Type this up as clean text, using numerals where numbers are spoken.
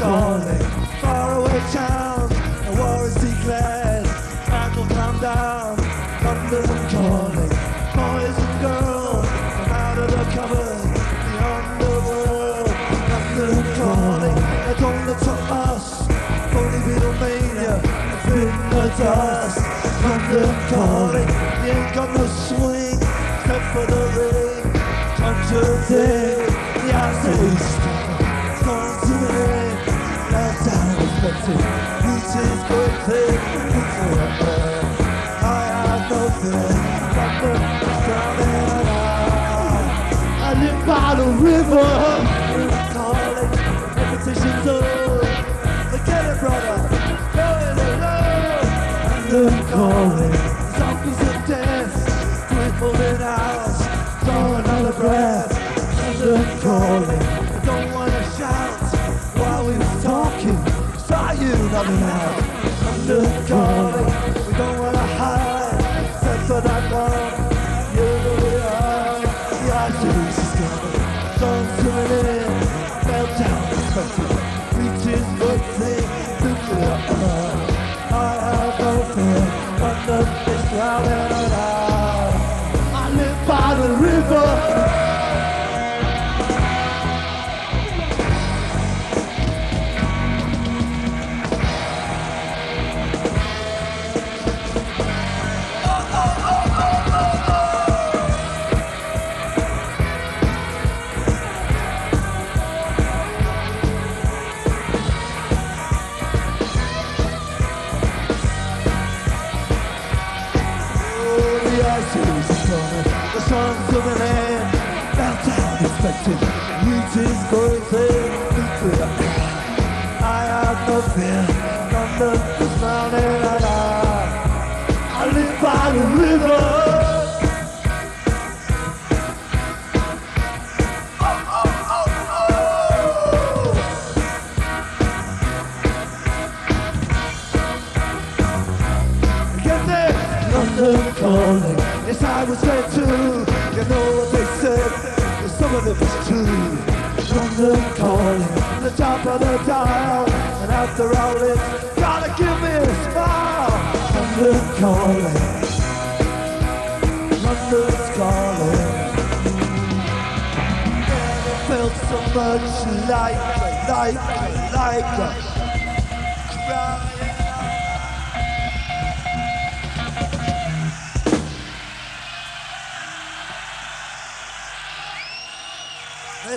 calling. Faraway towns, a war is declared. Battle come down, London calling. Boys and girls come out of the cupboard, the underworld. London calling. They don't look to us, phony Beatlemania, it's in the dust. London calling. You ain't got no swing, except for the ring. Touch your day, the answer is gone to the end. Left down respected, reaches good thing. I have no fear, London is drowning out. I live by the river, calling, repetition's all. Forget it, brother, go in alone. London calling, zombies of death, dwindling house, draw another breath. London calling, I don't wanna shout while we were talking. Saw you nothing out. London calling, we don't wanna hide, except for that one. You know we are, the arteries is coming. Songs coming in, meltdown expected. Reaches good thing, nuclear. I have no fear, London is drowning out. I live by the river. The sun's coming in, downtown expected, reaches going thing, nuclear. I have no fear, London is drowning and I live by the river. Get this, London calling. Yes, I was there too. You know what they said, but some of it was true. London calling, the top of the dial, and after all it's gotta give me a smile. London calling, London's calling. And it felt so much like